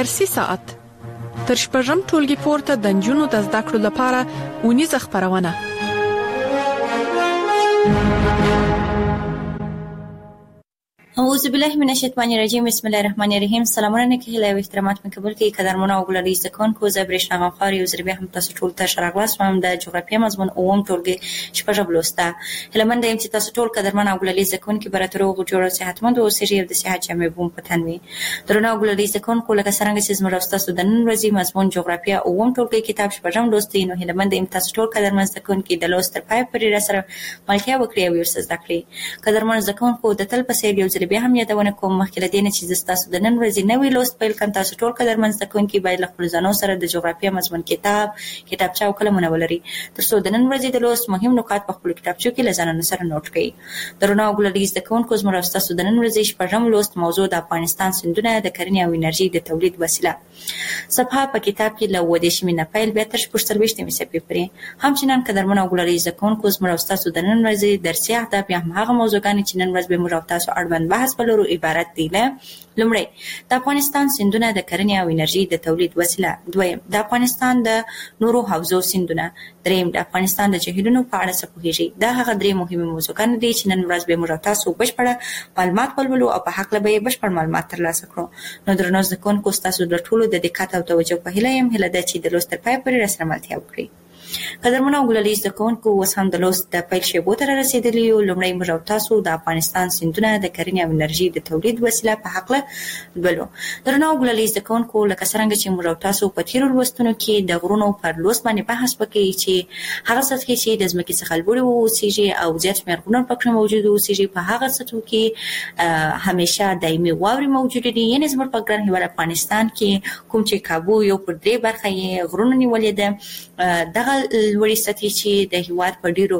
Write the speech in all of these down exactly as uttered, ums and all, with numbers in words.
درسي ساعت تر شپږم ټولګي پورته د نجونو د زده کړو لپاره اونیزه خپرونه. اعوذ بالله من الشیطان الرجیم. بسم الله الرحمن الرحیم. سلامونه کې هله احترامات مې قبول کړئ قدرمنو او ګلالي زکون کو زبرش نغم خاري او زربي هم تاسو ټول ته شرغلاس هم د جغرافیه مضمون اوم ټولګي شپږم لوسته هلمند ایم چې تاسو ټول قدرمن او ګلالي زکون کې براترو غوړو صحتمند او سریه د صحت جامع بوم پتنوي درنو ګلالي زکون کو لکه څنګه چې زموږ تاسو د نن ورځې مضمون جغرافیه اوم ټولګي کتاب شپږم لوستي نو هلمند ایم تاسو ټول قدرمن زکون کې د لوست پای پرې را سره ملتیا وکړي او ورسره زده کړئ قدرمن زکون کو د تل په سیر یو ځل بیا هم یادونه کوم مخکې لدې نه چې تاسو د نن ورځې نوې لوست پیل کړئ تاسو ټول قدرمن زده کوونکي باید له خپل ځانو سره د جغرافیه مضمون کتاب کتابچه او قلمونه ولري ترڅو د نن ورځې د لوست مهم نکات په خپل کتابچو کې له ځان سره نوٹ کړئ. درنو ګلالي زده کوونکو زموږ تاسو د نن ورځې شپږم لوست موضوع د افغانستان سیندونه د کرنې او انرژي د تولید وسیله صفحه په کتاب کې له ودې شمینه پیل به تر شپږ صفحې پورې همچنان قدرمن ګلالي زده کوونکو زموږ تاسو د نن ورځې درسي اهداف یا هغه موضوعګانې چې نن ورځ به موږ تاسو اړوند بحث ولرو عبارت دي له لومړی د افغانستان سیندونه د کرنې او انرژي د تولید وسیله، دویم د افغانستان د نورو حوزو سیندونه، دریم د افغانستان د جهیلونو په اړه څه پوهیږئ. دا هغه درې مهمه موضوعګانې دي چې نن ورځ به موږ تاسو بشپړه معلومات ولولو او په حق له به بشپړ معلومات ترلاسه کړو. نو درنو زده کوونکو تاسو د ټولو د دقت او توجه په هیله یم هیله ده چې د لوست تر پای پورې راسره ملتیا وکړئ. قدرمنو ګلالي زده کوونکو اوس هم د لوست د پیل شیبو ته رسیدلي یو. لومړی موږ تاسو د افغانستان سیندونه د کرنې او انرژي د تولید وسیله په حق له ولولو. درنو ګلالي زده کوونکو لکه څنګه چې موږ تاسو په تیرو لوستونو کې د غرونو پر لوست باندې بحث وکړي چې هغه سطحې چې د ځمکې څخه لوړې اوسېږي او زیات شمېر غرونه پکې موجود اوسېږي په هغه سطحو کې همیشه دایمي واورې موجودې دي. یعنې زموږ په ګران هېواد افغانستان کې کوم چې کابو یو پر درې برخه یې غرونه نیولې ده دغه لوړې سطحې چې د هېواد په ډېرو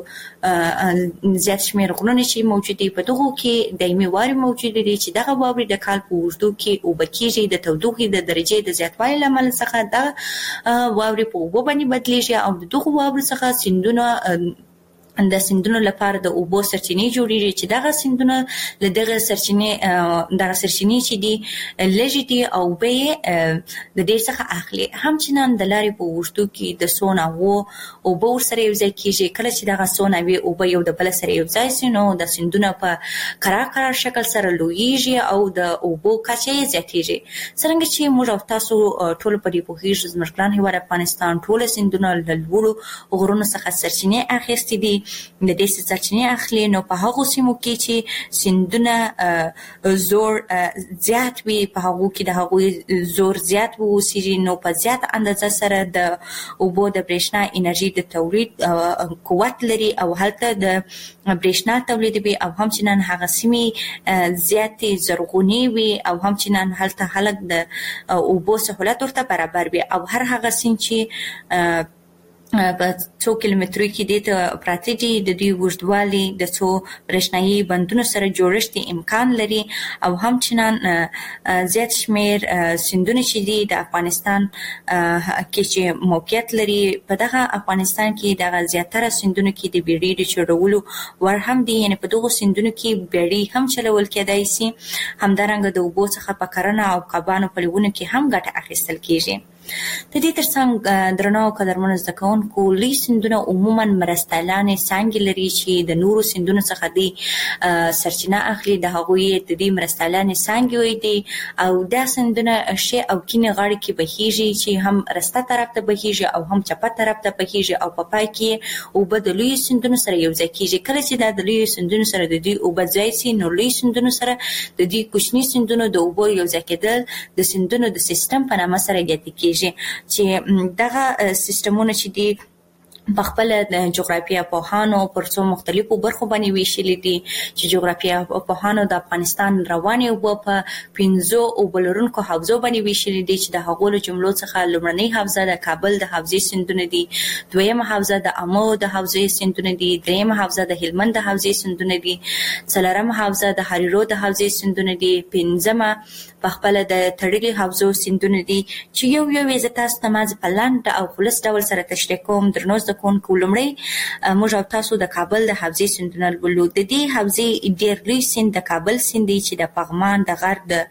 زیات شمېر غرونه چې موجود دي په دغو کې دایمي واورې موجودې دي چې دغه واورې د کال په اوږدو کې اوبه کېږي. د تودوخې د درجې د زیاتوالي له امله څخه دغه واورې په اوبو باندې بدلېږي او د دغو واورو څخه سیندونه د سیندونو لپاره د اوبو سرچینې جوړېږي چې دغه سیندونه له دغه سرچینې دغه سرچینې چې دي لږې دي او اوبه یې د دې څخه اخلي. همچنان د لارې په اوږدو کې د څو ناوو اوبه ورسره یو ځای کېږي. کله چې دغه څو ناوې اوبه یو د بل سره یو ځای شي نو د سیندونه په قرار قرار شکل سره لویږي او د اوبو کچه یې زیاتېږي. څرنګه چې موږ او تاسو ټول په دې پوهېږو زموږ ګران هېواد افغانستان ټوله سیندونه له لوړو غرونو څخه سرچینې اخیستې دي د دې سرچینې اخلي. نو په هغو سیمو کې چې سیندونه زور زیات وي په هغو کې د هغوی زور زیات واوسېږي نو په زیات اندازه سره د اوبو د برېښنا انرژي د تولید قوت لري او هلته د برېښنا تولیدوي او همچنان هغه سیمې زیاتې زرغونې وي او همچنان هلته خلک د اوبو سهولت ورته برابر وي او هر هغه سیند چې په څو کیلومترو کې دې ته پراته دي د دوی اوږدوالي د څو برېښنایي بندونو سره جوړښت امکان لري او همچنان زیات شمېر سیندونه چې دي د افغانستان کې چې موقعیت لري په دغه افغانستان کې دغه زیاتره سیندونو کې د بیړۍ د چلولو وړ هم دي. یعنې په دغو سیندونو کې بیړۍ هم چلول کېدای شي. همدارنګه د اوبو څخه په کرنه او کبانو په لوونو کې هم ګټه اخیستل کېږي. د دې ترڅنګ درنو قدرمنو زده کوونکو لوی سیندونه عموما مرستیالانې څانګې لري چې د نورو سیندونو څخه دې سرچینه اخلي. د هغوی د دې مرستیالانې څانګې دي او دا سیندونه ښې او کیڼې غاړې کې بهیږي چې هم رسته طرف ته بهیږي او هم چپه طرف ته بهیږي او په پای کې اوبه د لویو سیندونو سره یو ځای کېږي. کله چې دا د لویو سیندونو سره د دوی اوبه ځای شي نو لویو سیندونو سره د دوی کوچني سیندونو د اوبو یو ځای کېدل د سیندونو د سیستم په نامه سره یادې کېږي چې دغه سیستمونه چې دي په خپل د جغرافیه پوهانو پر څو مختلفو برخو باندې ویشلي دي چې جغرافیه پوهانو د افغانستان روانې اوبه په پنځو اوبه لرونکو حوزو باندې ویشلي دي چې د هغو له جملو څخه لومړنۍ حوزه د کابل د حوزې سیندونه دي، دویمه حوزه د امو د حوزې سیندونه دي، دریمه حوزه د هلمند د حوزې سیندونه دي، څلورمه حوزه د هریرود د حوزې سیندونه دي، پنځمه په خپل د تړلي حوزو سیندونه دي چې یو یو یې زه تاسو ته مازې په لاندې او خلص ډول سره تشریح کوم. درنو زده زده کوونکو لومړی موږ او تاسو د کابل د حوزې سیندونه لولو. د دې حوزې ډېر لوی سیند د کابل سیند دی چې د پغمان د غر د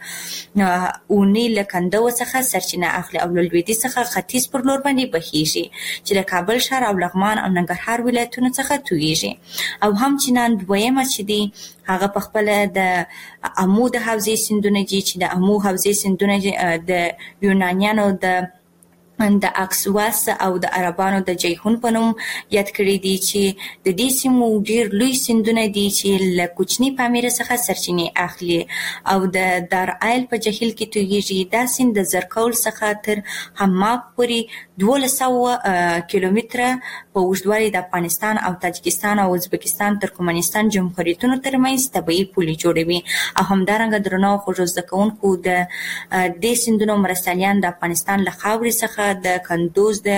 اونې له کنده څخه سرچینه اخلي او له لویدیځ څخه ختیځ پر لور باندې بهیږي چې د کابل ښار او لغمان او ننګرهار ولایتونو څخه تویږي. او همچنان دویمه چې دی هغه په خپل د امو د حوزې سیندونه دي چې د امو حوزې سیندونه د یونانیانو د د اکسواس او د عربانو د جیهون په نوم یاد کړی دي چې د دې سیمو ډېر لوی سیندونه دي چې له کوچني پامیره څخه سرچینې اخلي او د دارایل په جهیل کې تویږي. دا سیند د زرکول څخه تر حماق پورې دولس سوه کیلومتره په اوږدوالي د افغانستان او تاجکستان او ازبکستان ترکمنستان جمهوریتونو ترمنځ طبیعي پولې جوړوي. او همدارنګه درنو خوږو زده کوونکو د دې سیندونو مرستیالان د افغانستان له خاورې څخه د کندوز د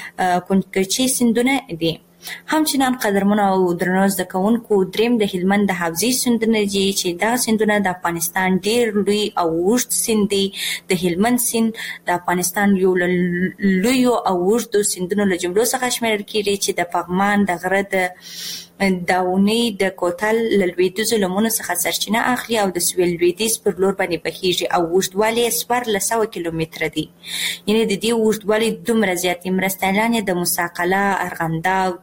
کنکچي سیندونه دي. همچنان قدرمن او درنو زده کوونکو دریم د هلمند د حوزې سیندونه دي چې دا سیندونه د افغانستان ډېر لوی او اوږد سیند دی. د هلمند سیند د افغانستان یو لوی او اوږدو سیندونو له جملو څخه شمیرل کېږي چې د پغمان د غره د داونې د کوتل له لویدیځو لمنو څخه سرچینه اخلي او د سویل لویدیځ پر لور باندې بهیږي او اوږدوالی یې څوارلس سوه کیلومتره دی. یعنې د دې اوږدوالی دومره زیات دي. مرستیالان یې د موسی قلعه، ارغنداو،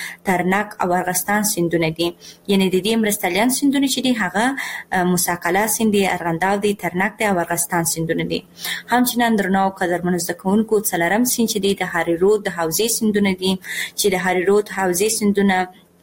ترنک او ارغستان سیندونه دي. یعنې د دې مرستیالان سیندونه چې دي هغه موسی قلعه سیند دی، ارغنداو دی، ترنک دی او ارغستان سیندونه دي. همچنان درنو او قدرمنو زده کوونکو څلورم سیند چې دی د هاري رود د حوزې سیندونه دي چې د هاري رود حوزې سیندونه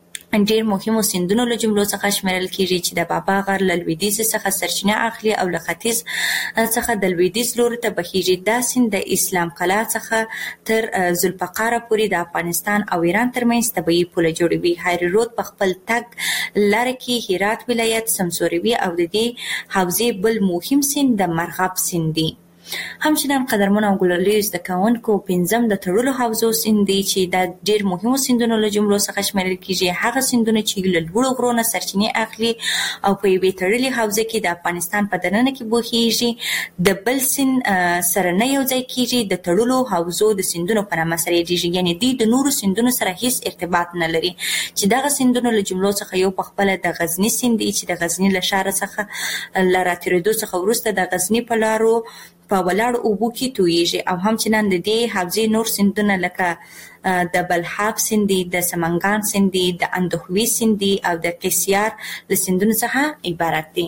ډېر مهمو سیندونو له جملو څخه شمیرل کېږي چې د بابا غر له لویدیځ څخه سرچینه اخلي او له ختیځ څخه د لویدیځ لوري ته بهیږي. دا سیند د اسلام قلعه څخه تر ذوالفقاره پورې د افغانستان او ایران ترمنځ طبیعي پوله جوړوي. هاري رود په خپل تګ لاره کې هرات ولایت سمسوروي او د دې حوزې بل مهم سیند د مرغاب سیند دی. همچنان قدرمن او ګلالي زده کوونکو پنځم د تړلو حوزو سیند دی چې دا ډېر مهمو سیندونو له جملو څخه شمیرل کېږي. هغه سیندونه چې له لوړو غرو نه سرچینې اخلي او په یوې تړلې حوزه کې د افغانستان په دننه کې بهیږي، د بل سیند سره نه یو ځای کېږي، د تړلو حوزو د سیندونو په نامه سره یادېږي. یعنې دوی د نورو سیندونو سره هیڅ ارتباط نه لري چې دغه سیندونو له جملو څخه یو په خپله د غزني سیند دی چې د غزني له ښاره څخه له راتېرېدو څخه وروسته د غزني په لارو په ولاړ اوبو کې تویږي. او همچنان د دې حوزې نور سیندونه لکه د بلحاب سیند دی، د سمنګان سیند دی، د اندخوي سیند دی او د قیصیار له سیندونو څخه عبارت دي.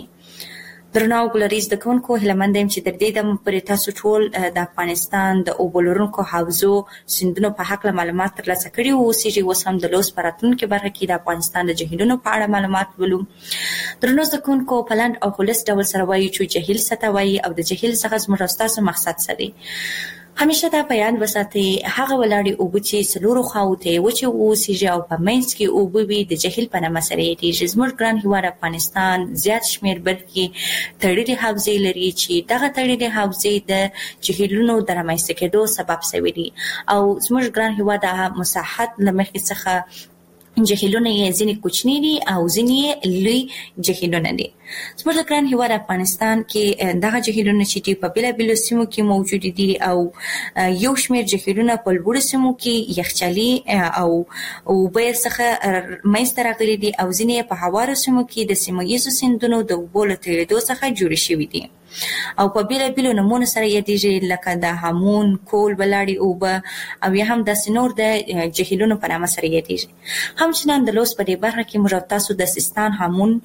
درنو او ګلالي زده کوونکو هیله مند یم چې تر دې دمه پورې تاسو ټول د افغانستان د اوبو لرونکو حوزو سیندونو په هکله معلومات ترلاسه کړي واوسیږي. اوس هم د لوست په راتلونکې برخه کې د افغانستان د جهیلونو په اړه معلومات ولو. درنو زده کوونکو په لنډ او خلص ډول سره وایو چې جهیل څه ته وایي او د جهیل څخه زموږ او ستاسو مقصد څه دی. همیشه دا په یاد وساتئ هغه ولاړې اوبه چې څلورو خواوو ته یې وچې واوسیږي او په منځ کې اوبه وي د جهیل په نامه سره یادېږي. زموږ ګران هېواد افغانستان زیات شمېر بلکې تړلې حوزې لري چې دغه تړلې حوزې د جهیلونو د رامنځته کېدو سبب شوي دي او زموږ ګران هېواد د مساحت له مخې څخه جهیلونه یې ځینې کوچني دي او ځینې یې لوی جهیلونه دي. زموږ د ګران هېواد افغانستان کې دغه جهیلونه چې دي په بېلابېلو سیمو کې موجود دي او یو شمېر جهیلونه په لوړو سیمو کې یخچالي او اوبه یې څخه منځته راغلي دي او ځینې یې په هوارو سیمو کې د سیمه ییزو سیندونو د اوبو له تېرېدو څخه جوړې شوي دي او په بېلابېلو نومونو سره یادېږي لکه د هامون، کول، ولاړې اوبه او یا هم داسې نور د جهیلونو په نامه سره یادېږي. همچنان د لوست په دې برخه کې موږ او تاسو د سیستان هامون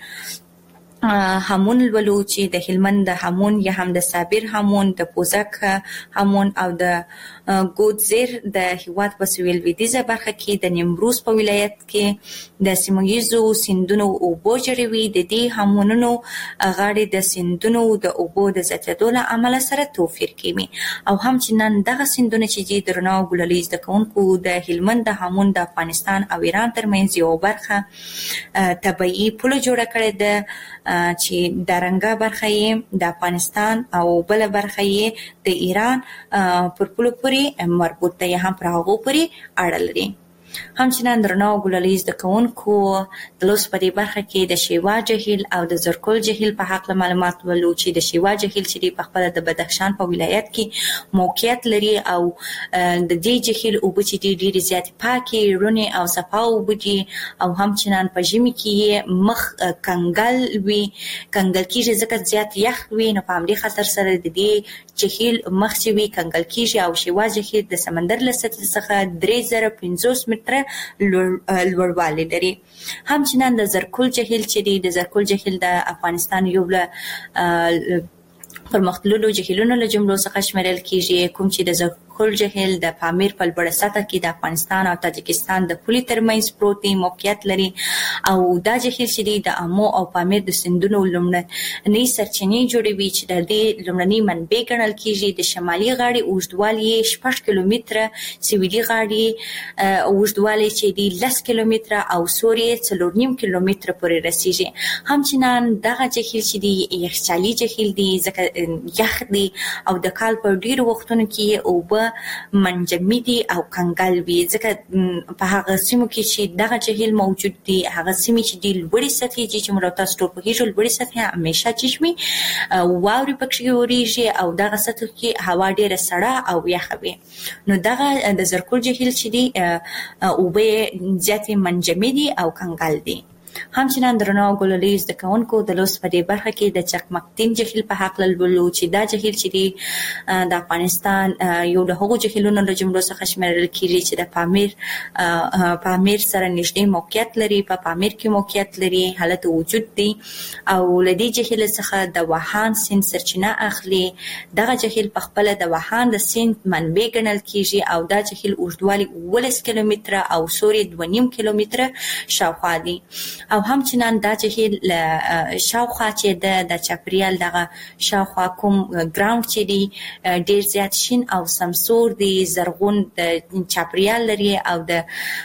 هامون لولو چې د هلمند د هامون یا هم د صابر هامون، د پوزک هامون او د ګودزیر د هېواد په سویل لویدیځه برخه کې د نیمروز په ولایت کې د سیمه ییزو سیندونو اوبو جوړوي. د دې هامونونو غاړې د سیندونو د اوبو د زیاتېدو له امله سره توپیر کوي او همچنان دغه سیندونه چې دي درنو او ګلالي زده کوونکو د هلمند د هامون د افغانستان او ایران ترمنځ یو برخه طبیعي پوله جوړه کړې ده چې د رنګه برخه یې د افغانستان او بله برخه یې د ایران پر پولو پورې مربوط ده یا هم پر هغو پورې اړه لري. همچنان درنو ګلالي زده کوونکو د لوست په دې برخه کې د شیوا جهیل او د زرکول جهیل په حق معلومات ولو چې د شیوا جهیل چې په خپل د بدخشان په ولایت کې موقعیت لري او د دې جهیل اوبه چې ډېرې زیاتې پاکي رونی او صفا اوبه دي او همچنان په ژمي کې مخ کنګل وي کنګل کېږي ځکه زیات یخ وي نو په همدې خاطر سره د دې جهیل مخ چې وي کنګل کېږي او شیوا جهیل د سمندر له سطحې څخه درې زره پنځوس متره لوړوالی لري. همچنان د زرکول جهیل چې دی د زرکول جهیل د افغانستان یو له پرمختللو جهیلونو له جملو څخه شمیرل کېږي کوم چې د زرکول جهیل د پامیر په لوړه سطحه کې د افغانستان او تاجکستان د پولې ترمنځ پروت دی موقعیت لري او دا جهیل چې دی د امو او پامیر د سیندونو لومړنۍ سرچینې جوړوي چې د دې لومړنۍ منبع ګڼل کېږي. د شمالي غاړې اوږدوالی شپږ کیلومتره سویلي غاړې اوږدوالی چې دی لس کیلومتره او سوري څلور نیم کیلومتره پورې رسیږي. همچنان دغه جهیل چې دی یخچالي جهیل دی ځکه یخ دی او د کال په ډیرو وختونو کې اوبه منجمدي او کنګل وي ځکه په هغه سیمو کې چې دغه جهیل موجود دی هغه سیمې چې دی لوړې سطحې چې موږ تاسو ټول پوهیږو لوړې سطحې همیشه چشمي واوري پکې اوريږي او دغه سطح کې هوا ډیره سړه او یخه وي. نو دغه د زرکول جهیل چې دی اوبه زیاتې منجمدي او کنګل دي. همچنان درنو ګلالي زده کوونکو د لوست په دې برخه کې د چکمکتین جهیل په حق لولو چې دا جهیل چې دی د افغانستان یو له هغو جهیلونو له جملو څخه شمیرل کېږي چې د پامیر پامیر سره نږدې موقعیت لري په پامیر کې موقعیت لري حالت وجود دی او له دې جهیل څخه د وهان سیند سرچینه اخلي. دغه جهیل په خپل د وهان د سیند منبع ګڼل کېږي او دا جهیل اوږدوالی اوولس کیلومتره او سوري دوه نیم کیلومتره شاوخوا دی او همچنان دا جهیل شاوخوا چې د د چاپریال دغه شاوخوا کوم ګراوند چې دی ډیر زیات شین او سمسور دی زرغون د چاپریال لري او د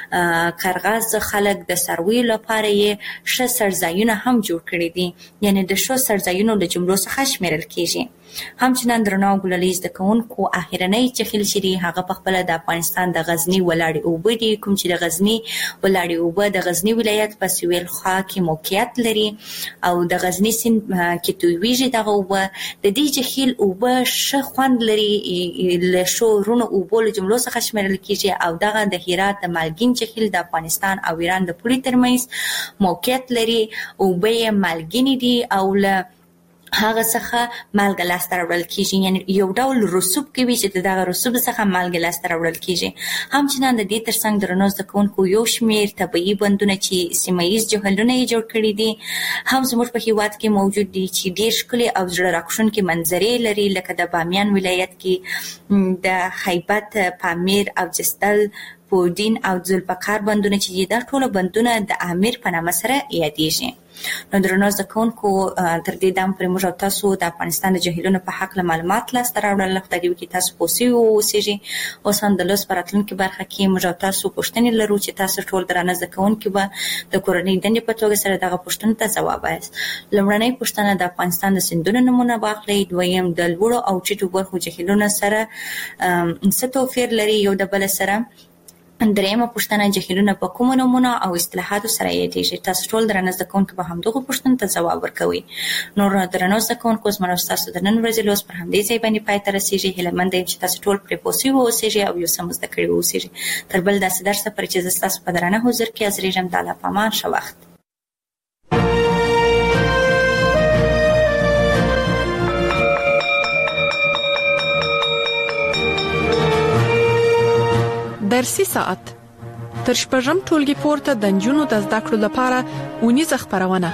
کرغاز خلک د سروي لپاره یې ښه سرځایونه هم جوړ کړي دي یعنی د ښو سرځایونو له جملو څخه شمیرل کېږي. همچنان درنو ګلالي زده کوونکو اخرنۍ جهیل چې دی هغه په خپل د افغانستان د غزنی ولاړې اوبه دي کوم چې د غزنی ولاړې اوبه د غزنی ولایت په سویل خوا کې موقعیت لري او د غزنی سیند کې تویږي دغه اوبه د دې جهیل اوبه ښه خوند لري له ښو رونو اوبو له جملو څخه شمیرل کېږي او دغه د هرات د مالګین جهیل د افغانستان او ایران د پولې ترمنځ موقعیت لري. اوبه یې مالګینې دي او له هغه څخه مالګه لاسته راوړل کېږي یعنی یو ډول رسوب کوي چې دغه رسوب څخه مالګه لاسته راوړل کېږي. همچنان د دې ترڅنګ درنو زده کوونکو یو شمېر طبیعي بندونه چې سیمه ییز جهیلونه یې جوړ کړي دي هم زموږ په هېواد کې موجود دي چې ډېر ښکلي او زړه راښکونکي منظرې لري لکه د بامیان ولایت کې د خیبت پامیر او جستل پودین او ذوالفقار بندونه چې دا ټول بندونه د امیر په نامه سره یادېږي. نو درنو زده کوونکو تر دې دم پرې موږ او تاسو د افغانستان د جهیلونو په حق معلومات لاسته راوړل خدای دې وکړي تاسو پوه سوي واوسېږئ. اوس هم د لوست په راتلونکي برخه کې موږ او تاسو پوښتنې لرو چې تاسو ټول درانه زده کوونکي به د کورنۍ دندې په توګه سره دغه پوښتنو ته ځواب وایاست. لومړنۍ پوښتنه د افغانستان د سیندونو نومونه واخلئ. دویم د لوړو او ټیټو برخو جهیلونو سره څه توپیر لري یو د بل سره. دریمه پوښتنه جهیلونه په کومو نومونو او اصطلاحاتو سره یادېږي. تاسو ټول درنه زده کوونکي به همدغو پوښتنو ته ځواب ورکوئ. نور درنو زده کوونکو زما ستاسو د نن ورځې لوست پر همدې ځای باندې پای ته رسېږي. هیله مند یم چې تاسو ټول پرې پوه سوي واوسېږئ او یو څه مو زده کړي واوسېږئ. تر بل داسې درسه پورې چې زه ستاسو په درانه حضور کې حاضرېږم د الله په امان. ښه وخت. درسي ساعت تر شپږم ټولګي پورته د نجونو د زده کړو لپاره اونیزه خپرونه.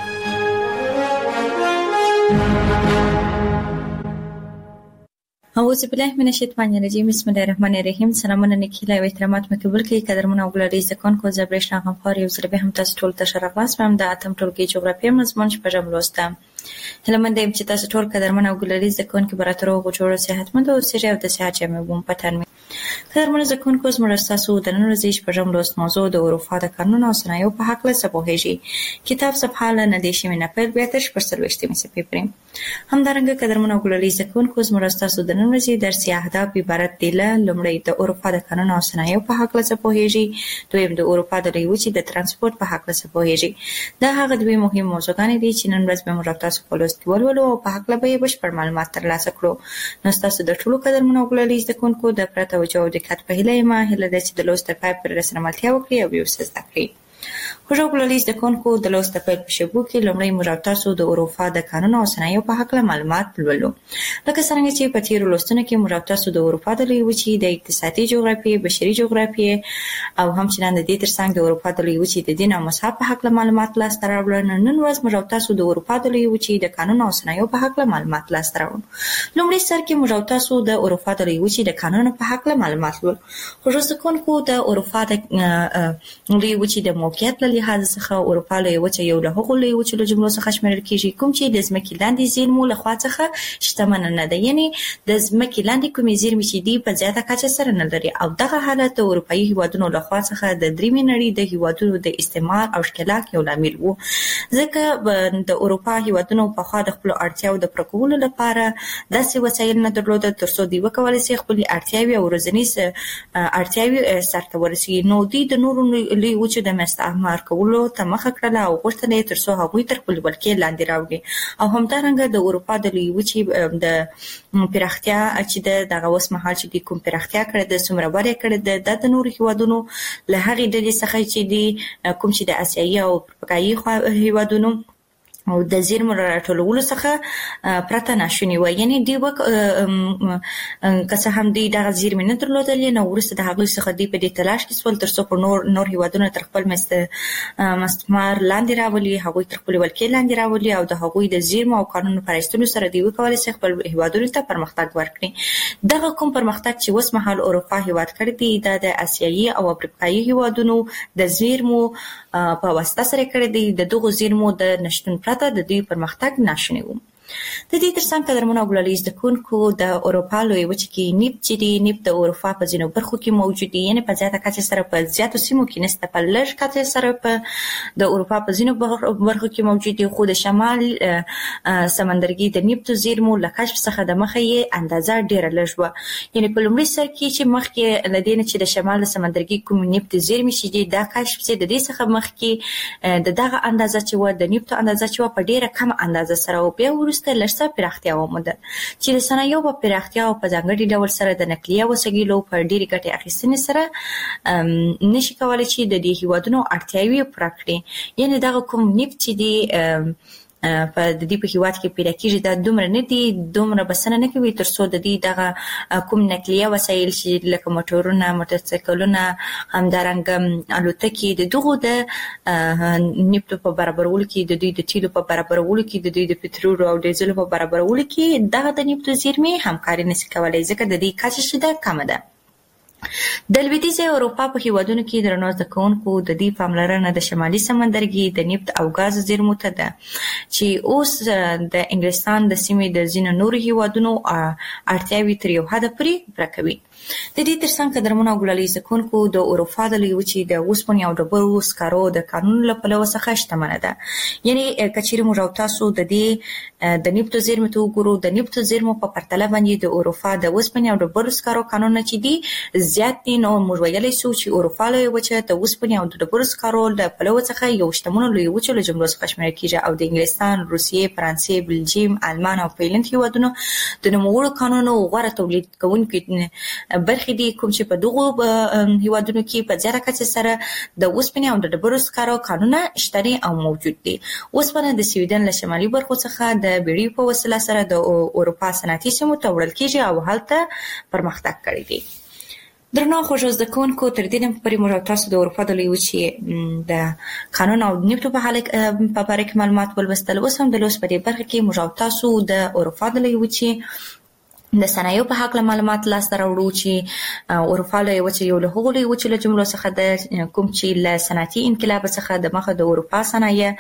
اعوذ بالله من الشیطان الرجیم. بسم الله الرحمن الرحیم. سلامونه نیکیله او احترامات مې قبول کړئ. قدرمن او ګلالي زده کوونکو زه برېښنا غمخوار یو ځل بیا هم تاسو ټول ته ښه راغلاست وایم د اتم ټولګي جغرافیه مضمون شپږم لوست ده. هیله مند یم چې تاسو ټول قدرمن او ګلالي زده کوونکي به راته روغ جوړ او صحتمند اوسېږئ او د صحت جامې به مو په تن وي. قدرمنو زده کوونکو زموږ ستاسو د نن ورځې شپږم لوست موضوع د اروپا د قانون او صنایعو په هکله څه پوهېږئ. کتاب صفحه له نهه دېرشمې نه پیل بیا تر شپږ څلوېښتمې صفحې پورې. همدارنګه قدرمنو ګلالي زکونکو زموږ تاسو د نن ورځې درسي اهداف عبارت دي له لومړی د اروپا د قانون او صنایعو په حق له پوهیږي، دویم د اروپا د لوی وچې د ترانسپورت په حق له پوهیږي. دا هغه دوی مهم موضوعګانې دي چې نن ورځ به موږ تاسو په لوست ولولو او په حق له به بشپړ معلومات ترلاسه کړو. نو تاسو د ټولو قدرمنو ګلالي زکونکو د پرته توجه او دقت په هیله ما هیله ده چې د لوست په پای پر رسنمالتیا وکړي او یو څه زده کړئ. خوږو ګلالي زکونکو د لوست په پیل شبو کې لومړی موږ تاسو د اروپا د قانون او صنایعو په حق له معلومات ولولو. لکه څنګه چې په تیر لوستونو کې موږ تاسو د اروپا د لوی وچې د اقتصادي جغرافیې، بشري جغرافیې او همچنان د دې ترڅنګ د اروپا د لوی وچې د دین او مذهب په حق له معلومات لاسته راوړل. نن ورځ موږ تاسو د اروپا د لوی وچې د قانون او صنایعو په حق له معلومات لاسته راوړو. لومړی سر کې موږ تاسو د اروپا د لوی وچې د قانون په حق له معلومات ولولو. خوږو زکونکو د اروپا د لوی وچې د موقعیت له لحاظ څخه اروپا لوی وچه یو له هغو لوی وچو له جملو څخه شمیرل کیږي کوم چې د ځمکې لاندې زیرمو له خوا څخه شتمن نه ده، یعنی د ځمکې لاندې کومې زیرمې چې دي په زیاته کچه سره نه لري. او دغه حالت د اروپایي هیوادونو له خوا څخه د دریمې نړۍ د هیوادونو د استعمار او ښکېلاک یو لامل و، ځکه د اروپا هیوادونو پخوا د خپلو اړتیاوو د پوره کولو لپاره داسې وسایل نه درلودل ترڅو دوی وکولی شي خپلې اړتیاوې او ورځنیز اړتیاوې سرته ورسوي. نو دوی د نورو لوی وچو د مستعمر کولو ته مخه کړله او غوښتل یې ترڅو هغوی تر خپلې ولکې لاندې راوړي. او همدارنګه د اروپا د لوی وچې د پراختیا چې د دغه اوس مهال چې د کوم پراختیا کړې ده، څومره وده یې کړې ده، د نورو هیوادونو له هغې ډلې څخه چې دي کوم چې د اسیایي او افریقایي هیوادونو او د زیرمو راټولولو څخه پرته ناشونې وه، یعنی دوی به که څه هم دوی دغه زیرمې نه درلودلې، نو وروسته د هغوی څخه دوی په دې تلاش کې سول ترڅو په نور نور هیوادونه تر خپل مستعمر لاندې راولي، هغوی تر خپلې ولکې لاندې راولي او د هغوی د زیرمو او قانونو په رایستلو سره دوی وکولی شي خپل هیوادونو ته پرمختګ ورکړي. دغه کوم پرمختګ چې اوس مهال اروپا هیواد کړی دی دا د اسیایي او افریقایي هیوادونو د زیرمو په واسطه سره کړی دی. د دغو زیرمو د نشتون پرته د دوی پرمختګ ناشونی و. د دې ترڅنګ قدرمنو ګلالي زکونکو د اروپا لوی وچې کې نفت چې دی نفت د اروپا په ځینو برخو کې موجود دي، یعنی په زیاته کچه سره په زیاتو سیمو کې نشته، په لږ کچه سره په د اروپا په ځینو برخو کې موجود دي، خو د شمال سمندرګي د نفتو زیرمو له کشف څخه د مخه یې اندازه ډیره لږ وه. یعنی په لومړي سر کې چې مخکې له دې نه چې د شمال سمندرګي کوم نفت زیرمې چې دي دا کشف شي، د دې څخه مخکې د دغه اندازه چې وه د نفتو اندازه چې وه په ډیره کم اندازه سره و. بیا وروسته لږ پراختیا وموندل چې د صنایعو په پراختیا او په ځانګړي ډول سره د نقلیه وسایلو په ډېرې ګټې اخیستنې سره نشي کولی چې د دې هیوادونو اړتیاوې پوره کړي. یعنې دغه کوم نفت چې دی په د دې په هیواد کې پیدا کېږي دا دومره نه دي، دومره بسنه نه کوي ترڅو د دې دغه کوم نقلیه وسایل چې لکه موټرونه، موټرسایکلونه، همدارنګه الوتکې د دغو د نفتو په برابرولو کې، د دوی د تیلو په برابرولو کې، د دوی د پټرولو او ډیزلو په برابرولو کې دغه د نفتو زیرمې همکاري نشي کولی ځکه د دې کچه چې ده کمه ده. د لویدیځې اروپا په هیوادونو کې درنو زده کوونکو د دې پاملرنه د شمالي سمندرګي د نفت او ګاز زیرمو ته ده چې اوس د انګلستان د سیمې د ځینو نورو هیوادونو اړتیاوې تر یو حده پورې پوره کوي. د دې ترڅنګ قدرمنو ګلالي زکونکو د اروپا د لوی وچې د اوسپنې او ډبرو سکارو د قانون له پلوه څخه شتمنه ده. یعنی که چیرې موږ تاسو د دې د نفتو زیرمو ته وګورو، د نفتو زیرمو په پرتله باندې د اروپا د اوسپنې او ډبرو سکارو قانونونه چې دي زیات دي، نو موږ ویلی شو چې اروپا لوی وچه د اوسپنې او د ډبرو سکارو له پلوه څخه یو شتمنو لوی وچو له جملو څخه شمیرل کېږي او د انګلستان، روسیې، فرانسې، بلجیم، آلمان او فینلنډ هیوادونو د نوموړو قانونونو غوره تولید کوونکي برخې دي کوم چې په دغو هیوادونو کې په زیاته کچه سره د اوسپنې او د ډبرو سکارو قانونونه شته او موجود دي. اوسپنه د سویډن له شمالي برخو څخه د بیړیو په وسیله سره د اروپا صنعتي سیمو ته وړل کېږي او هلته پرمختګ کړی دی. درنو خوږو زده کوونکو، تر دې دمه پورې موږ تاسو د اروپا د لوی وچې د قانون او نفتو په باره کې معلومات ولوستل. اوس هم د لوست په دې برخه کې موږ تاسو د اروپا د لوی وچې د صنایعو په حق معلومات لاسته راوړو چې اروپا له وچې یو له هغو لویو وچو له جملو څخه د کوم چې له صنعتي انقلاب څخه د مخه د اروپا صنایع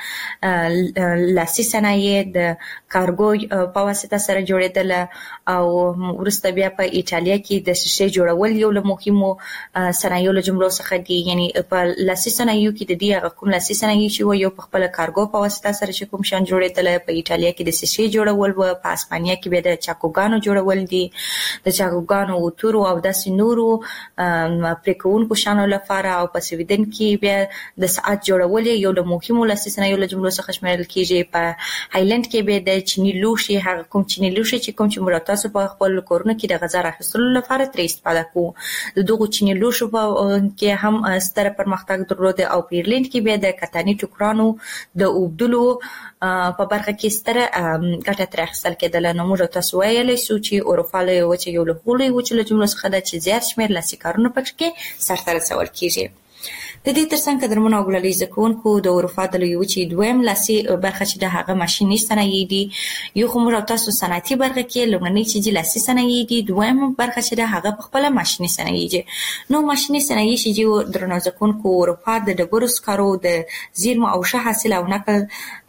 لاسي صنایع د کارګو په واسطه سره جوړېدل او وروسته بیا په ایټالیا کې د شیشې جوړول یو له مهمو صنایعو له جملو څخه دي. یعنی په لاسي صنایعو کې د دې هغه کوم لاسي صنایع چې یو په خپل کارګو په واسطه سره چې کوم شان جوړېدل، په ایټالیا کې د شیشې جوړول و، په اسپانیا کې بیا د چاکوګانو جوړول دي، د چاکوګانو اوتورو او داسې نورو پریکونکو شانو لپاره، او په سویډن کې بیا د ساعت جوړول یو له مهمو لاسي صنایعو له جملو څخه شمیرل کیږي. په هایلند کې بیا د چینی لوښي، هغه کوم چینی لوښي چې کوم چې موږ تاسو په خپل کورونو کې د غذا راخیستلو لپاره ترې استفاده کوو، د دغو چینی لوښو په کې هم ستر پرمختګ درلود. او په ایرلند کې بیا د کتاني ټوکرانو د اوبدلو په برخه کې ستره ګټه ترې اخیستل کېدله. نو موږ تاسو ویلی سو چې اروپا له وچې یو له هغو لویو وچو له جملو څخه ده چې زیات شمېر لاسي کارونه پکې سرته رسول کېږي. د دې ترڅنګ قدرمنو او ګلالي زده کوونکو د اروپا د لویې وچې دویم لاسي برخه چې د هغه ماشیني صنایع دي. یو خو موږ تاسو صنعتي برخه کې لومړنۍ چې د لاسي صنایع دي، دویم برخه چې د هغه په خپل ماشیني صنایع دي. نو ماشیني صنایع چې درنو زده کوونکو اروپا د ډبرو سکرو د زیرمو او ښه حاصل او نقل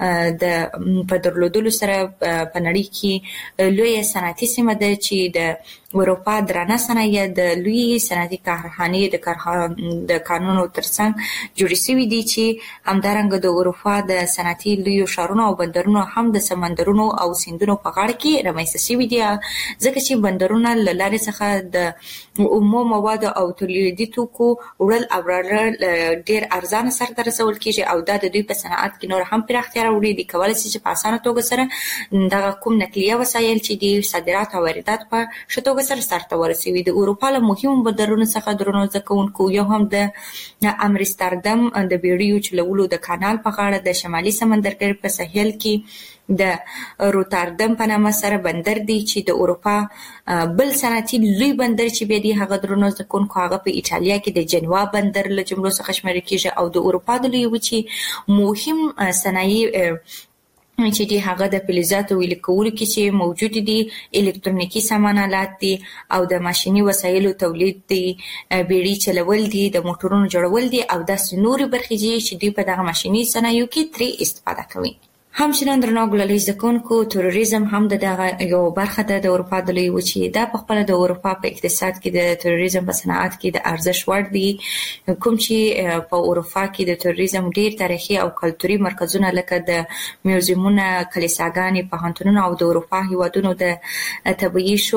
د په درلودلو سره په نړۍ کې لوی صنعتي سیمه ده چې د اروپا درانه صنایع د لوی صنعتي کارخانې د کارخانو د قانونو ترڅنګ جوړې شوي دي، چې همدارنګه د اروپا د صنعتي لویو ښارونو او بندرونو هم د سمندرونو او سیندونو په غاړه کې رامنځته شوي دي، ځکه چې بندرونه له لارې څخه د اومو موادو او تولیدي توکو وړل او راوړل ډېر ارزانه سرته رسول کېږي، او دا د دوی په صنعت کې نور هم پراختیا راوړي. دي کولی شي چې په اسانه توګه سره دغه کوم نقلیه وسایل چې دي صادرات او واردات په ښه توګه سره سرته ورسوي. د اروپا له مهمو بندرونو څخه درنو زده کوونکو یو هم د امستردام د بیړیو چلولو د کانال په غاړه د شمالي سمندرګي په ساحل کې د روتردام په نامه سره بندر دی، چې د اروپا بل صنعتي لوی بندر چې بیا دی هغه درنو زده کوونکو هغه په ایټالیا کې د جنوا بندر له جملو څخه شمیرل کېږي. او د اروپا د لویې وچې مهم صنایع چې دی هغه د فلزاتو ویلې کولو کې چې موجود دي، الکترونیکي سامان آلات دي، او د ماشیني وسایلو تولید دي، بیړۍ چلول دي، د موټرونو جوړول دي، او داسې نورې برخې دي چې دوی په دغه ماشیني صنایعو کې ترې استفاده کوي. همچنان درنو ګلالي زده کوونکو تروریزم هم د دغه یو برخه ده د اروپا د لویې وچې. دا په خپله د اروپا په اقتصاد کې د تروریزم په صنعت کې د ارزښت وړ دي، کوم چې په اروپا کې د تروریزم ډېر تاریخي او کلتوري مرکزونه لکه د میوزیمونه، کلیساګانې، پوهنتونونه او د اروپا هیوادونو د طبیعي شو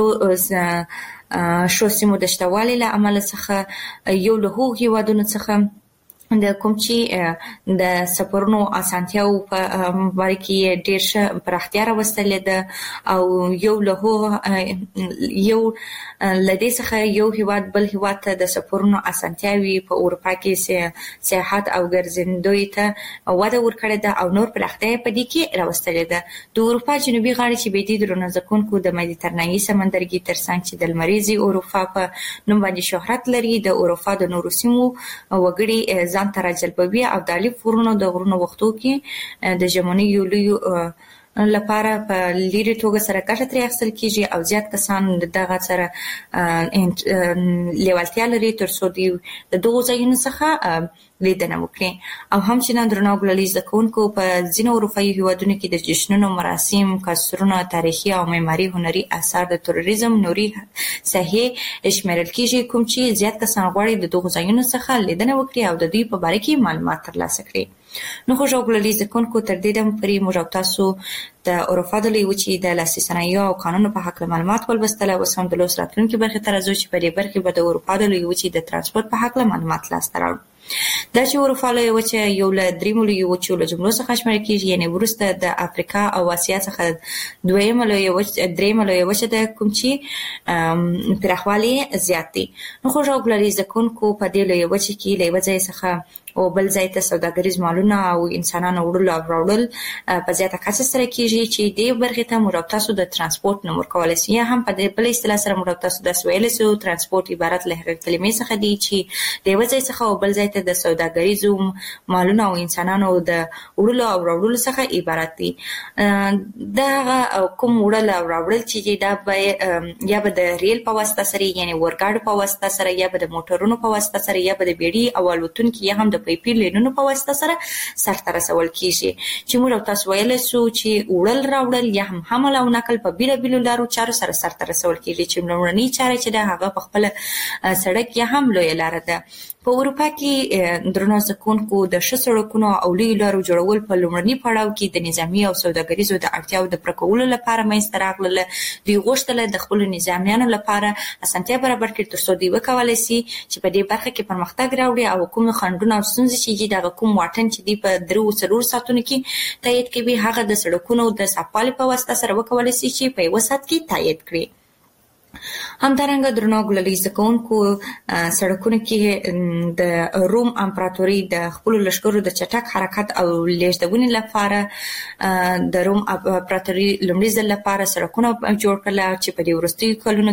شو سیمو د شتوالي له امله څخه یو له هغو هیوادونو څخه د کوم چې د سفرونو اسانتیاو په باره کې ډېر ښه پراختیا راوستلې ده، او یو له هغو یو له دې څخه یو هیواد بل هیواد ته د سفرونو اسانتیاوې په اروپا کې سیاحت او ګرځندوی ته وده ورکړې ده، او نور پراختیا یې په دې کې راوستلې ده. د اروپا جنوبي غاړې چې بیا دي درنو زده کوونکو د مدیترانهي سمندرګي ترڅنګ چې د لمریزې اروپا په نوم باندې شهرت لري، د اروپا د نورو سیمو وګړي ځان ته راجلبوي، او د الف غرونو د غرونو وختو کې د ژمنۍ یو لوی لپاره په لیرې توګه سره ګټه ترې اخیستل کېږي، او زیات کسان د دغه سره لیوالتیا لري تر څو دوی د دغو ځایونو څخه لیدنه وکړي. او همچنان درنو ګلالي زده کوونکو په ځینو اروپایي هیوادونو کې د جشنونو، مراسم، کاسترونه، تاریخي او معماري هنري اثار د تروریزم نوري ساحې شمیرل کېږي، کوم چې زیات کسان غواړي د دغو ځایونو څخه لیدنه وکړي او د دوی په باره کې معلومات ترلاسه کړي. نو خو ګلالي زده کوونکو تر دې دمه پورې موږ او تاسو د اروپا د لویې وچې د لاسي صنایعو او قانونو په هکله معلومات ولوستل. اوس هم د لوست راتلونکي برخې ته راځو چې په دې برخې به د اروپا د لویې وچې د ترانسپورت په هکله معلومات لاسته راوړو. دا چې اروپا لویه وچه یو له دریمو لویو وچو له جملو څخه شمیرل کېږي، یعنې وروسته د افریقا او اسیا څخه دویمه لویه وچه دریمه لویه وچه ده، کوم چې پراخوالی زیات دی. نو خو ګلالي زده کوونکو په دې لویه وچه کې له یوه ځای څخه او بل ځای ته سوداګریز مالونه او انسانانو وړلو او راوړل په زیاته کچه سره کیږي چې دې برخې ته موږ تاسو د ترانسپورت نوم ورکول شي. هم په دې بل اصطلاح سره موږ تاسو د ویل شو ترانسپورت عبارت له هغه کلمې څخه دی چې د یو ځای څخه او بل ځای ته د سوداګریزو مالونه او انسانانو د وړلو او راوړلو څخه عبارت دي. دا کوم وړل او راوړل چې دا به یا به د ریل په واسطه سره یعنی ورګاډ په واسطه سره یا به د موټرونو په واسطه سره یا به د بیړۍ او الوتونکو یا هم د پیپي لینونو په واسطه سره سرته رسول کیږي چې موږ تاسو ویل شو چې وړل راوړل یا هم حمل او نقل په بیل بیل لارو چارو سره سرته رسول کیږي چې لومړنی چاره چې د هغه په خپل سړک یا هم لوی لار ده. په اروپا کې درنو زکونکو د ښه سړکونو او لوی لارو جوړول په لومړني پړاو کې د نظامی او سوداګریزو د اړتیاو د پرکولو لپاره منځته راغلل. دوی غوښتل د خپل نظامیانو لپاره اسانتیا برابر کړي ترڅو دوی وکولای شي چې په دې برخه کې پرمختګ راوړي او کوم خنډونه او ستونزې چې د کوم واټن چې دی په درو څلور ساعتونو کې تایید کوي هغه د سړکونو د صفالي په واسطه سره وکولای شي چې په یو ساعت کې تایید کړي. همدارنګه درنو ګللي زکونکو سړکونو کې د روم امپراتوري د خپل لشکرو د چټک حرکت او لیږدونې لپاره د روم امپراتوري لومړي ځل لپاره سړکونه جوړ کړل چې په دې وروستیو کلونو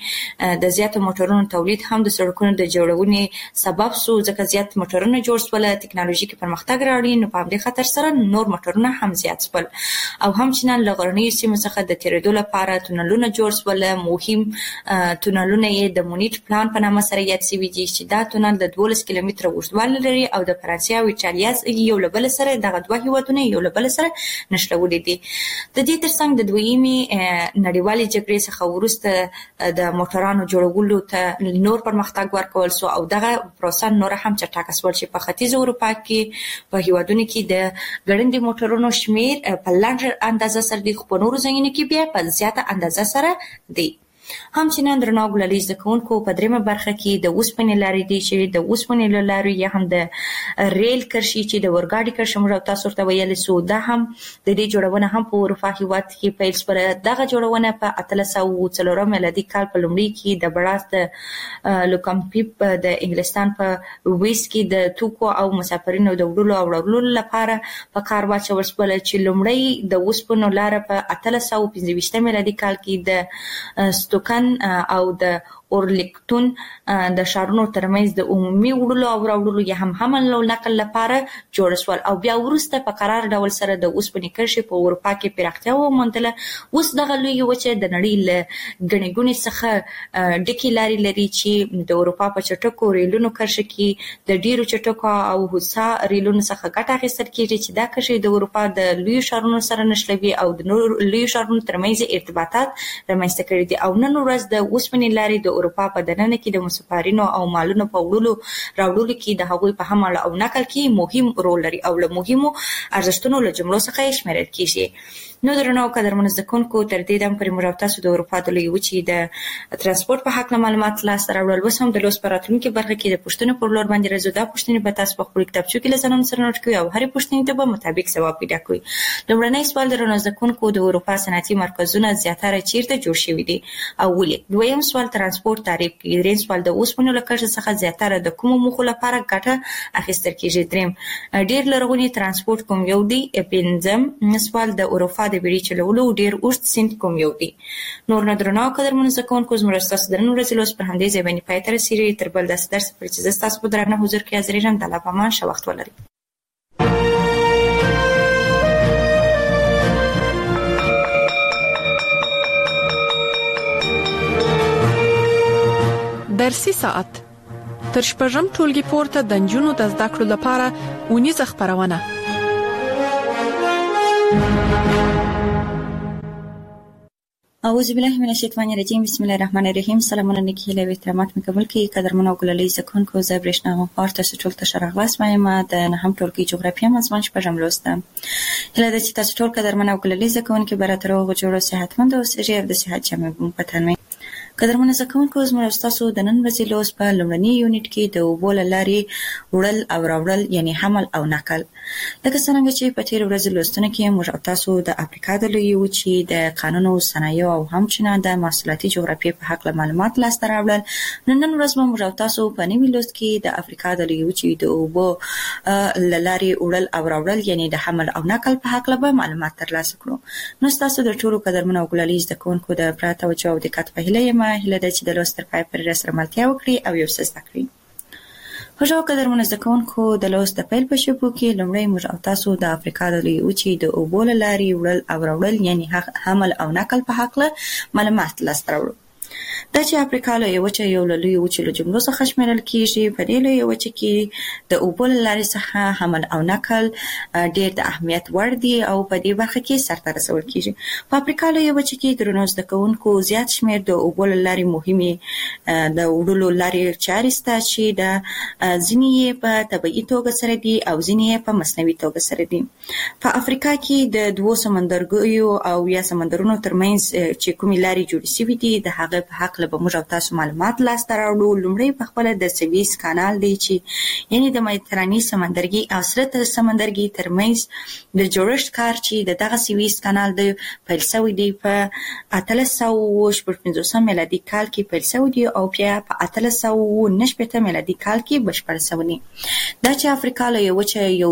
کې د زیاتو موټرونو تولید هم د سړکونو د جوړونې سبب شو ځکه زیات موټرونه جوړ شول ټکنالوژیکي پرمختګ راوړي نو په دې خاطر سره نور موټرونه هم زیات شول او هم چې نن لغړنۍ سیمه څخه د تیرېدو لپاره تونلونه جوړ شول. مهم تونلونه یې د مونیټ پلان په نامه سره یاد شوي دي چې دا تونل د دولس کیلومتره اوږدوالی لري او د فرانسې او ایټالیا یو له بل سره دغه دوه هیوادونه یو له بل سره نښلولي دي. د دې ترڅنګ د دویمې نړیوالې جګړې څخه وروسته د موټرانو جوړولو ته نور پرمختګ ورکول شو او دغه پروسه نور هم چټکه شول چې په ختیځ اروپا کې په هیوادونو کې د ګړندي موټرونو شمیر په لنډه اندازه سره دی خو په نورو ځایونو کې بیا په زیاته اندازه سره دی. هم چې نن درنو ګللي زکونکو په دریمه برخه کې د اوسپنې لارې دي چې د اوسپنې لارې یا هم د ریل کرښې چې د ورګاډي کرښه موږ تاسو ته ویل سو دا هم د دې جوړونه هم په اروپا هیواد کې پیل شوه. دغه جوړونه په اتلس سوه څلورم میلادي کال په لومړي کې د بړاس د لوکمپیپ د انګلستان په ویس کې د توکو او مسافرینو د وړلو او راوړلو لپاره په کار واچول شول چې لومړی د اوسپنو لار په اتلس سوه پنځه ویشتم میلادي کال کې د توکن او د اورلیکټون د شارونو ترمنځ د عمومي وړلو او راوړلو یا هم حمل او نقل لپاره جوړ شول او بیا وروسته په قرار ډول سره د اوسپنې کرښې په اروپا کې پراختیا وموندله. اوس دغه لوی وچه د نړۍ له ګڼې ګوڼې څخه ډکې لارې لري چې د اروپا په چټکو ریلونو کرښه کې د ډیرو چټکو او هوسا ریلونو څخه ګټه اخیستل کیږي چې دا کرښې د اروپا د لوی شارونو سره نښلوي او د نور لوی شارونو ترمنځ ارتباطات رامنځته کړي دي. او نن ورځ د اوسپنې لارې د اروپا په دننه کې د مسافرینو او مالونو په وړلو راوړلو کې د هغوی په حمل او نقل کې مهم رول لري او له مهمو ارزښتونو له جملو څخه یې شمیرل کیږي. نو درنو قدرمنو زکونکو تر دې دم پر موږ تاسو د اروپا د لوی وچې د ترانسپورت په حق معلومات لاس راوړل. اوس هم د لوس پراتونکو برخه کې د پښتنو پر لور باندې راځو. دا پښتنې به تاسو په خپل کتابچو کې لزنون سره نوٹ کوي او هرې پښتنې ته به مطابق ځواب پیدا کوي. لومړنی سوال درنو زکونکو د اروپا صنعتي مرکزونه زیاتره چیرته جوړ شوي دي او ولې؟ دویم سوال ترانسپورت تعریف کوي. دریم سوال د اوسپنو له کرښې څخه زیاتره د کومو موخو لپاره ګټه اخیستل کیږي؟ دریم ډیر لرغونی ترانسپورت کوم یو دی؟ پنځم سوال د اروپا د بیړۍ چلولو ډیر اوږد سیند کوم یو دی؟ نور نه درنو قدرمنو زکونکو زموږ تاسو درنو ورځې لوس پر همدې ځای باندې پای ته رسیږي. تر بل داسې درس پورې چې زه ستاسو په درنه حضور کې حاضر یم. د الله په امان ښه وخت ولرئ. درسي ساعت تر شپږم ټولګي پورته د نجونو د زده کړو لپاره اونیزه خبرونه. اعوذ بالله من الشیطان الرجیم. بسم الله الرحمن الرحیم. سلامونه نیکی له احترامات مې قبول کړئ. قدرمنو ګللي زکونکو زه برېښنا غوښار تاسو ټول ته شرغلاس وایم د نهم ټولګي جغرافیه مضمون شپږم لوست. هله د چې تاسو ټول قدرمنو ګللي زکونکو براتر او جوړو صحتمند او اوسئ د صحت جامع په تنمه قدرمن زده کوونکو زموږ تاسو د نن ورځې لوست په لومړني یونټ کې د اوبو له لارې وړل او راوړل یعنی حمل او نقل. لکه څنګه چې په تیر ورځې لوستونه کې موږ تاسو د افریقا د لویې وچې د قانونو، صنایعو او همچنان د محصولاتي جغرافیې په حق معلومات لاسته راوړل، نن نن ورځ موږ تاسو په نوي لوست کې د افریقا د لویې وچې د اوبو له لارې وړل او راوړل یعنی د حمل او نقل په حق به معلومات ترلاسه کړو. نو تاسو د ټولو قدرمن او ګلالي زده کوونکو د پوره توجه او دقت په هیله یم هیله ده چې د لوست تر پای پورې راسره ملتیا وکړي او یو څه زده کړي. خوږو قدرمنو زده کوونکو د لوست د پیل په شپو کې لومړی موږ او تاسو د افریقا د لویې وچې د اوبو له لارې وړل او راوړل یعنی حمل او نقل په هکله معلومات لاسته راوړو. دا چې افریقا لویه وچه یو له لویو وچو له جملو څخه شمیرل کیږي. په دې لویه وچه کې د اوبو له لارې څخه حمل او نقل ډېر د اهمیت وړ دي او په دې برخه کې سرته رسول کیږي. په افریقا لویه وچه کې درنو زده کوونکو زیات شمیر د اوبو له لارې مهمې د وړلو لارې چارې شته چې د ځینې یې په طبیعي توګه سره دي او ځینې یې په مصنوعي توګه سره دي. په افریقا کې د دوو سمندرګیو او یا سمندرونو ترمنځ چې کومې لارې جوړې شوي دي د هغه په حق له به موږ او تاسو معلومات لاسته راوړو. لومړی په خپله د سویس کانال دی چې یعنی د مدیترانې سمندرګي او سره سمندرګي ترمنځ د جوړښت کار چې د دغه سویس کانال د پیل شوی دی په اتلس سوه اووه شپږ پنځوسم میلادي کال کې پیل شوی دی او بیا په اتلس سوه اووه نهه شپېته میلادي کال کې بشپړ شوی دی. دا چې افریقا لویه وچه یو